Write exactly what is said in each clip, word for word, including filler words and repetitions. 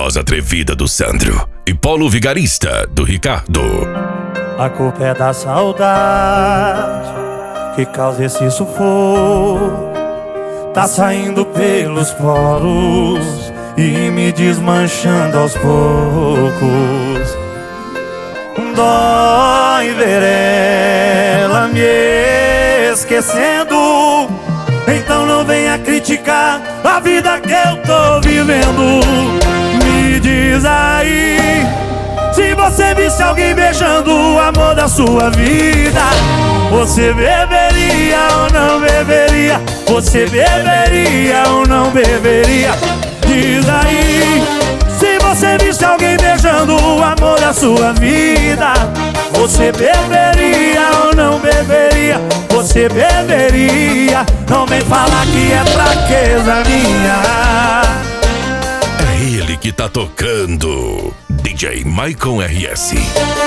Prosa atrevida do Sandro e polo vigarista do Ricardo. A culpa é da saudade que causa esse sufoco. Tá saindo pelos poros e me desmanchando aos poucos. Dói ver ela me esquecendo. Então não venha criticar a vida que eu tô vivendo. Me diz aí, se você visse alguém beijando o amor da sua vida, você beberia ou não beberia? Você beberia ou não beberia? Diz aí, se você visse alguém beijando o amor da sua vida, você beberia ou não beberia? Você beberia? Não vem falar que é fraqueza minha. É ele que tá tocando, D J Maicon R S.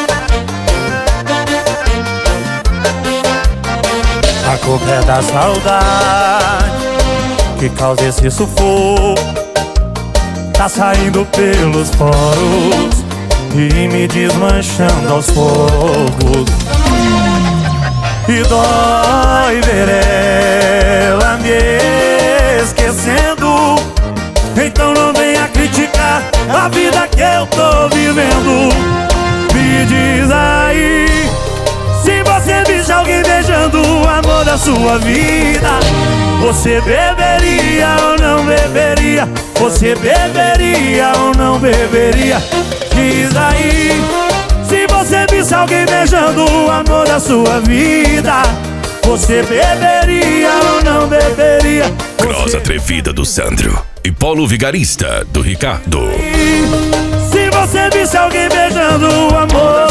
A culpa é da saudade que causa esse sufoco. Tá saindo pelos poros e me desmanchando aos poucos. E dói ver ela me esquecendo. Então não venha criticar a vida que eu tô vivendo. Me diz aí, se você visse alguém beijando o amor da sua vida, você beberia ou não beberia? Você beberia ou não beberia? Diz aí, se você visse alguém beijando o amor da sua vida, você beberia ou não beberia? Prosa atrevida do Sandro e polo vigarista do Ricardo. Se você visse alguém beijando o amor,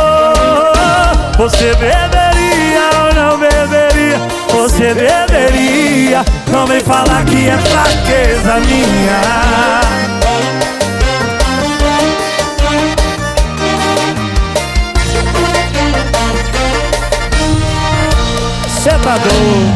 você beberia ou não beberia? Você beberia? Não vem falar que é fraqueza minha. Cê tá doido?